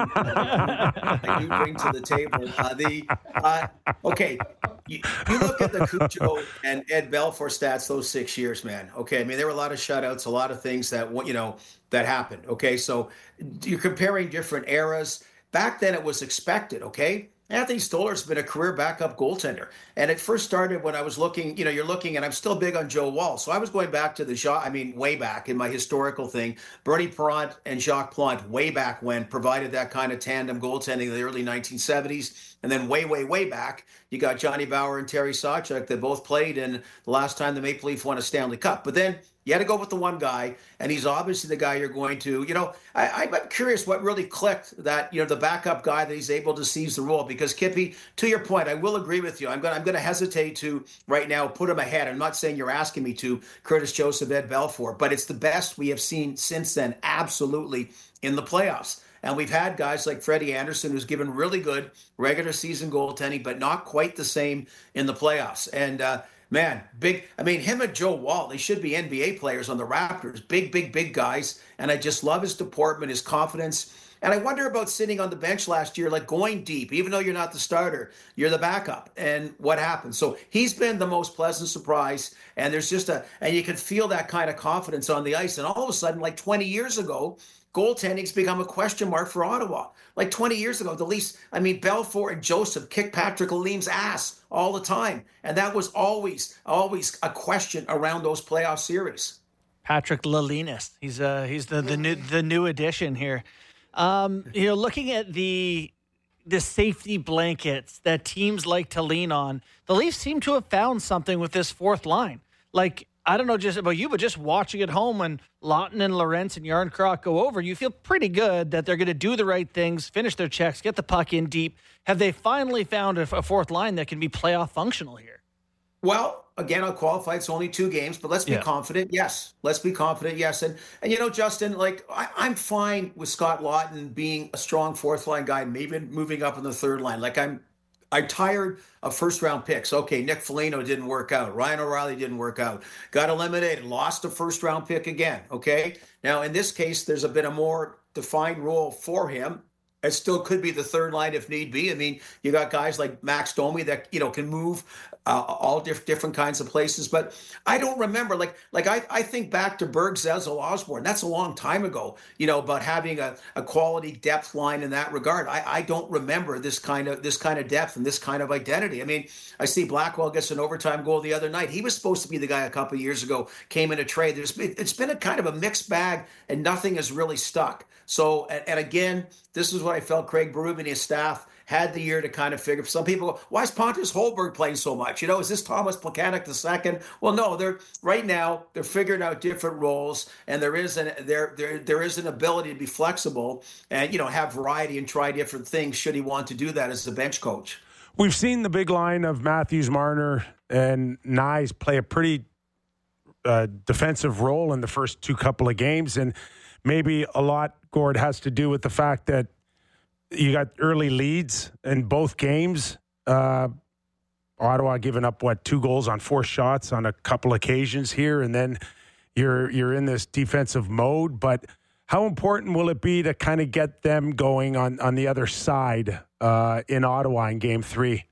that you bring to the table. Uh, the uh, okay, you, you look at the Cujo and Ed Belfour stats those six years, man. Okay, I mean there were a lot of shutouts, a lot of things that you know that happened. Okay, so you're comparing different eras. Back then, it was expected. Okay. Anthony Stoller's been a career backup goaltender. And it first started when I was looking, you know, you're looking, and I'm still big on Joe Wall. So I was going back to the, Jacques, I mean, way back in my historical thing. Bernie Parent and Jacques Plante, way back when, provided that kind of tandem goaltending in the early nineteen seventies. And then way, way, way back, you got Johnny Bower and Terry Sawchuk that both played in the last time the Maple Leaf won a Stanley Cup. But then you had to go with the one guy, and he's obviously the guy you're going to, you know, I, I'm curious what really clicked that, you know, the backup guy that he's able to seize the role. Because, Kippy, to your point, I will agree with you. I'm going I'm going to hesitate to right now put him ahead. I'm not saying you're asking me to, Curtis Joseph, Ed Belfour, but it's the best we have seen since then, absolutely, in the playoffs. And we've had guys like Freddie Anderson, who's given really good regular season goaltending, but not quite the same in the playoffs. And, uh, man, big, I mean, him and Joe Wall, they should be N B A players on the Raptors. Big, big, big guys. And I just love his deportment, his confidence. And I wonder about sitting on the bench last year, like going deep, even though you're not the starter, you're the backup. And what happened? So he's been the most pleasant surprise. And there's just a, and you can feel that kind of confidence on the ice. And all of a sudden, like twenty years ago, goaltending's become a question mark for Ottawa. Like twenty years ago, the Leafs, I mean, Belfour and Joseph kicked Patrick Lalim's ass all the time. And that was always, always a question around those playoff series. Patrick Lalinas. He's uh he's the, the new the new addition here. Um, you know, looking at the the safety blankets that teams like to lean on, the Leafs seem to have found something with this fourth line. Like, I don't know just about you, but just watching at home when Lawton and Lorentz and Yarncroc go over, you feel pretty good that they're going to do the right things, finish their checks, get the puck in deep. Have they finally found a, a fourth line that can be playoff functional here? Well, again, I'll qualify. It's only two games, but let's be yeah. confident. Yes. Let's be confident. Yes. And, and you know, Justin, like, I, I'm fine with Scott Lawton being a strong fourth line guy, maybe moving up in the third line. Like, I'm, I'm tired of first round picks. Okay, Nick Foligno didn't work out. Ryan O'Reilly didn't work out. Got eliminated. Lost a first round pick again. Okay. Now, in this case, there's a bit of more defined role for him. It still could be the third line if need be. I mean, you got guys like Max Domi that, you know, can move uh, all diff- different kinds of places. But I don't remember, like, like I, I think back to Berg, Zezel, Osborne. That's a long time ago, you know, about having a, a quality depth line in that regard. I, I don't remember this kind of this kind of depth and this kind of identity. I mean, I see Blackwell gets an overtime goal the other night. He was supposed to be the guy a couple of years ago, came in a trade. There's been, it's been a kind of a mixed bag, and nothing has really stuck. So, and, and again, this is what I felt Craig Berube and his staff had the year to kind of figure. Some people go, why is Pontus Holberg playing so much? You know, is this Thomas Plekanec the second? Well, no, they're right now, they're figuring out different roles, and there is an there there there is an ability to be flexible and, you know, have variety and try different things should he want to do that as a bench coach. We've seen the big line of Matthews, Marner, and Nyes play a pretty uh, defensive role in the first two couple of games, and maybe a lot, Gord, has to do with the fact that you got early leads in both games. Uh, Ottawa giving up, what, two goals on four shots on a couple occasions here, and then you're you're in this defensive mode. But how important will it be to kind of get them going on, on the other side uh, in Ottawa in game three?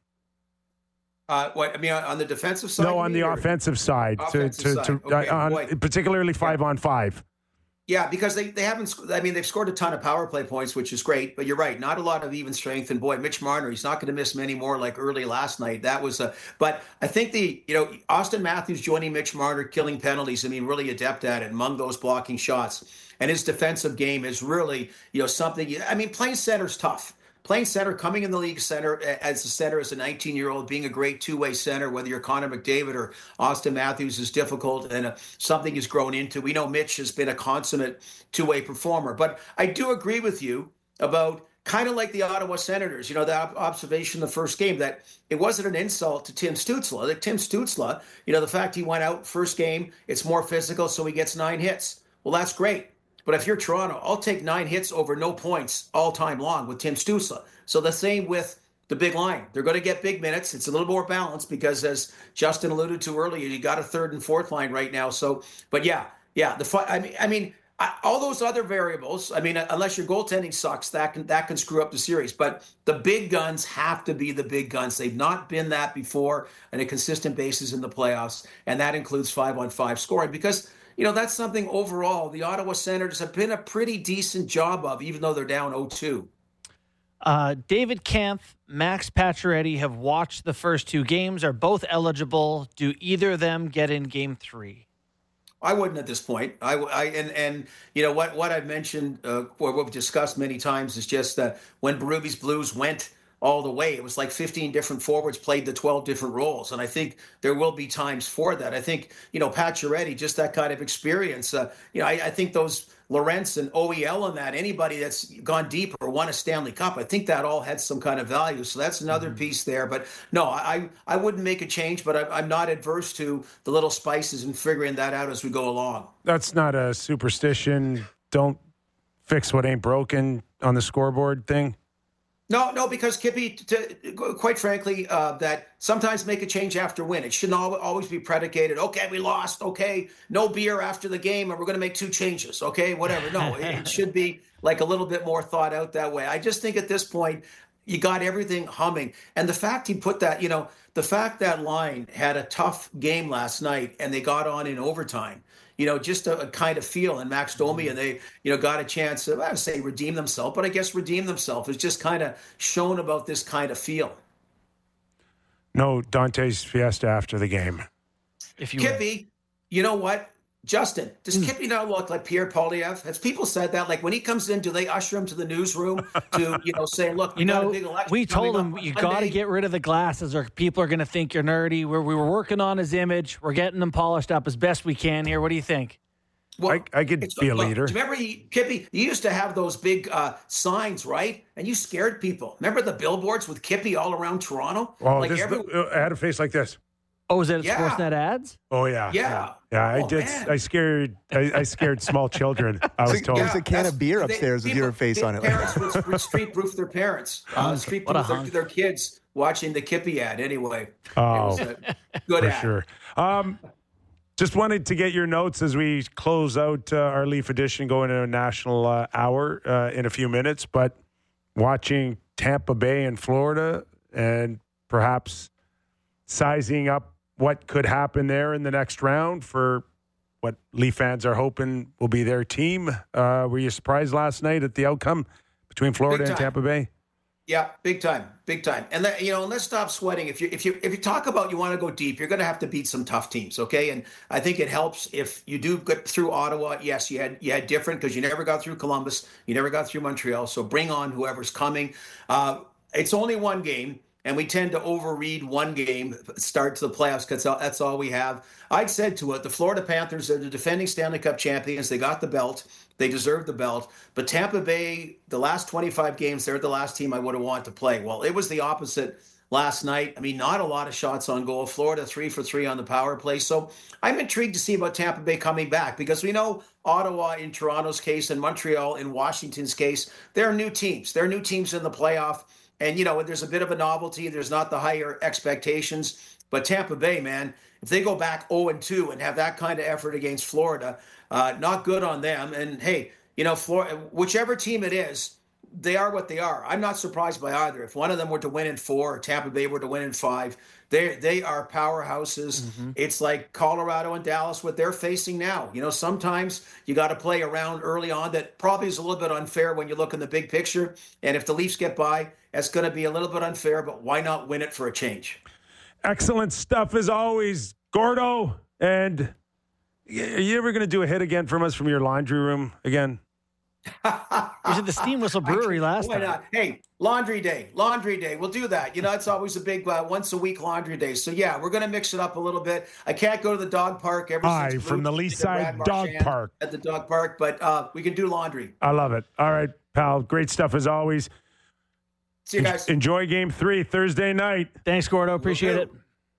Uh, what I mean, on the defensive side? No, on the offensive side. Offensive to, side. to, to, Okay, uh, on, boy. particularly five yeah. on five. Yeah, because they, they haven't, sc- I mean, they've scored a ton of power play points, which is great, but you're right, not a lot of even strength. And boy, Mitch Marner, he's not going to miss many more like early last night. That was a, but I think the, you know, Austin Matthews joining Mitch Marner, killing penalties, I mean, really adept at it among those blocking shots. And his defensive game is really, you know, something, I mean, playing center's tough. Playing center, coming in the league center as a center as a nineteen-year-old, being a great two-way center, whether you're Connor McDavid or Austin Matthews, is difficult and uh, something he's grown into. We know Mitch has been a consummate two-way performer. But I do agree with you about kind of like the Ottawa Senators, you know, the ob- observation in the first game that it wasn't an insult to Tim Stützle. Like Tim Stützle, you know, the fact he went out first game, it's more physical, so he gets nine hits. Well, that's great. But if you're Toronto, I'll take nine hits over no points all time long with Tim Stützle. So the same with the big line. They're going to get big minutes. It's a little more balanced because, as Justin alluded to earlier, you got a third and fourth line right now. So, but yeah, yeah. The I mean, I mean, I, all those other variables. I mean, unless your goaltending sucks, that can that can screw up the series. But the big guns have to be the big guns. They've not been that before on a consistent basis in the playoffs, and that includes five on five scoring because. You know, that's something overall the Ottawa Senators have been a pretty decent job of, even though they're down oh two. Uh, David Kampf, Max Pacioretty have watched the first two games, are both eligible. Do either of them get in game three? I wouldn't at this point. I, I and and you know what what I've mentioned uh, or what we've discussed many times is just that when Berube's Blues went all the way, it was like fifteen different forwards played the twelve different roles. And I think there will be times for that. I think, you know, Pacioretty, just that kind of experience. Uh, you know, I, I think those Lorentz and O E L and that, anybody that's gone deeper or won a Stanley Cup, I think that all had some kind of value. So that's another mm-hmm. piece there. But no, I, I wouldn't make a change, but I, I'm not adverse to the little spices and figuring that out as we go along. That's not a superstition. Don't fix what ain't broken on the scoreboard thing. No, no, because Kippy, to, quite frankly, uh, that sometimes make a change after win. It shouldn't always be predicated, okay, we lost, okay, no beer after the game, and we're going to make two changes, okay, whatever. No, it, it should be like a little bit more thought out that way. I just think at this point, you got everything humming. And the fact he put that, you know, the fact that line had a tough game last night and they got on in overtime, you know, just a, a kind of feel. And Max Domi, and they, you know, got a chance to, I would say redeem themselves, but I guess redeem themselves is just kind of shown about this kind of feel. No Dante's Fiesta after the game. If you Kippy, you know what? Justin, does mm. Kippy not look like Pierre Poilievre? Has people said that? Like when he comes in, do they usher him to the newsroom to, you know, say, look, you know, got a big election we told him you got to get rid of the glasses or people are going to think you're nerdy. We're, we were working on his image. We're getting them polished up as best we can here. What do you think? Well, I, I could be a look, leader. Remember, he, Kippy, you used to have those big uh, signs, right? And you scared people. Remember the billboards with Kippy all around Toronto? Oh, like this, every- I had a face like this. Oh, was it Yeah. Sportsnet ads? Oh yeah, Yeah. yeah. I Oh, did. man. I scared. I, I scared small children. I was There's a- told. there's a can That's- of beer they- upstairs with people- your face the on it. Parents would, would street proof their parents. Uh, street What a proof their, hunk. their kids watching the Kippy ad. Anyway, Oh, it was a good for ad. sure. Um, just wanted to get your notes as we close out uh, our Leaf edition, going to a national uh, hour uh, in a few minutes. But watching Tampa Bay in Florida and perhaps sizing up what could happen there in the next round for what Leaf fans are hoping will be their team. Uh, were you surprised last night at the outcome between Florida Big and time. Tampa Bay? Yeah, big time, big time. And let, you know, let's stop sweating. If you if you if you talk about you want to go deep, you're going to have to beat some tough teams, okay? And I think it helps if you do get through Ottawa. Yes, you had you had different because you never got through Columbus, you never got through Montreal. So bring on whoever's coming. Uh, it's only one game, and we tend to overread one game start to the playoffs because that's all we have. I said to it, the Florida Panthers are the defending Stanley Cup champions. They got the belt. They deserve the belt. But Tampa Bay, the last twenty-five games, they're the last team I would have wanted to play. Well, it was the opposite last night. I mean, not a lot of shots on goal. Florida, three for three on the power play. So I'm intrigued to see about Tampa Bay coming back because we know Ottawa in Toronto's case and Montreal in Washington's case, they're new teams. They're new teams in the playoff. And, you know, there's a bit of a novelty. There's not the higher expectations. But Tampa Bay, man, if they go back oh and two and have that kind of effort against Florida, uh, not good on them. And, hey, you know, Florida, whichever team it is, they are what they are. I'm not surprised by either. If one of them were to win in four or Tampa Bay were to win in five, they they are powerhouses. Mm-hmm. It's like Colorado and Dallas, what they're facing now. You know, sometimes you got to play around early on. That probably is a little bit unfair when you look in the big picture. And if the Leafs get by, that's going to be a little bit unfair, but why not win it for a change? Excellent stuff as always, Gordo. And are you ever going to do a hit again from us from your laundry room again? Was it the Steam Whistle Brewery last Why time? not? Hey, laundry day, laundry day. We'll do that. You know, it's always a big uh, once a week laundry day. So yeah, we're gonna mix it up a little bit. I can't go to the dog park ever Hi, since from Blue the did Leaside Brad Dog Marchand Park. at the dog park, but uh, we can do laundry. I love it. All right, pal. Great stuff as always. See you guys. Enjoy game three Thursday night. Thanks, Gordo. Appreciate it.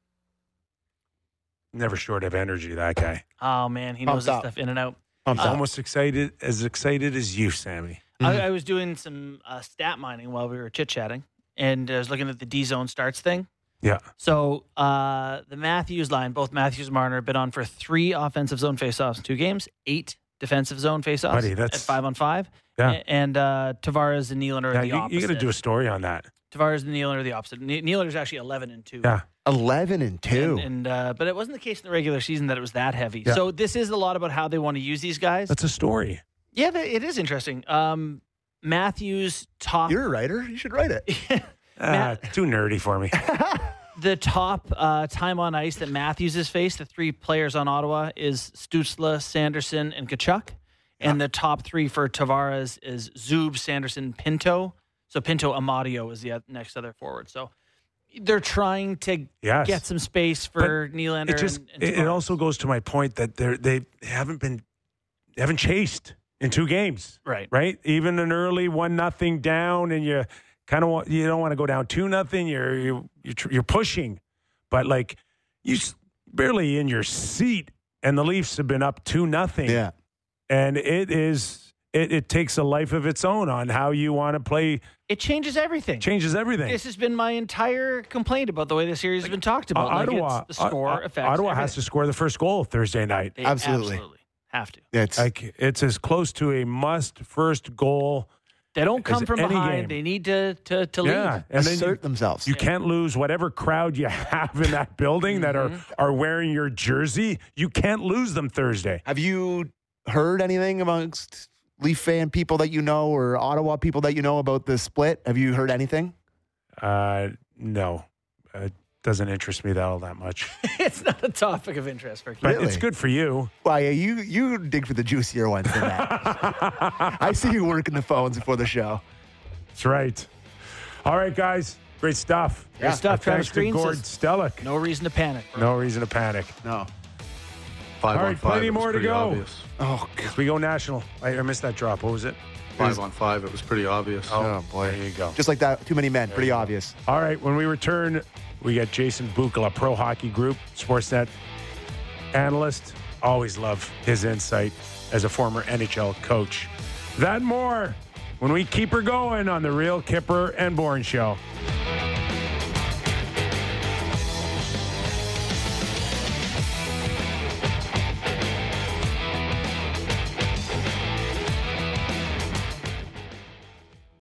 Never short of energy, that guy. Oh, man. He knows Pumped his up. stuff in and out. I'm Uh, almost excited, as excited as you, Sammy. I, I was doing some uh, stat mining while we were chit-chatting, and I was looking at the D-zone starts thing. Yeah. So uh, the Matthews line, both Matthews and Marner, have been on for three offensive zone faceoffs in two games, eight defensive zone faceoffs Buddy, that's- at five on five. Yeah. A- And uh, Tavares and Nylander are Yeah, the you, opposite. you got to do a story on that. Tavares and Nylander are the opposite. Ny- Nylander's actually eleven and two. Yeah. eleven and two. And, and uh, but it wasn't the case in the regular season that it was that heavy. Yeah. So this is a lot about how they want to use these guys. That's a story. yeah, they, it is interesting. Um, Matthews top. You're a writer. You should write it. Ah, too nerdy for me. The top uh, time on ice that Matthews has faced, the three players on Ottawa, is Stützle, Sanderson, and Kachuk. And the top three for Tavares is Zub, Sanderson, Pinto. So Pinto Amadio is the next other forward. So they're trying to Yes. get some space for Nylander. It just and, and it, it Tavares. also goes to my point that they're they haven't been they haven't chased in two games. Right. Right? Even an early one nothing down, and you kind of want you don't want to go down two nothing. You're you you're, tr- you're pushing, but like you s- barely in your seat, and the Leafs have been up two nothing. Yeah. And it is it, it takes a life of its own on how you want to play. It changes everything. Changes everything. This has been my entire complaint about the way the series has been talked about. Uh, like Ottawa, it's the score uh, affects Ottawa everything. has to score the first goal Thursday night. They Absolutely. absolutely have to. It's Like it's as close to a must first goal. They don't come As from any behind. game. They need to to, to Yeah, lead. and then assert you, themselves. you can't lose whatever crowd you have in that building that are are wearing your jersey. You can't lose them Thursday. Have you heard anything amongst Leaf fan people that you know or Ottawa people that you know about the split? Have you heard anything? Uh, no, it doesn't interest me that all that much. It's not a topic of interest for But Really? it's good for you. Well, yeah, you you dig for the juicier ones than that. I see you working the phones before the show. That's right. All right, guys, great stuff. Great stuff. Travis Thanks to Green Gord says- Stellick. No reason to panic. Bro. No reason to panic. No. Five All on right, five. plenty it was more to pretty go. Obvious. Oh, As we go national. I, I missed that drop. What was it? Five on five. It was pretty obvious. oh boy. There you go. Just like that, too many men. Pretty obvious. All right, when we return, we got Jason Bukala, Pro Hockey Group, Sportsnet analyst. Always love his insight as a former N H L coach. That and more when we keep her going on the Real Kipper and Bourne Show.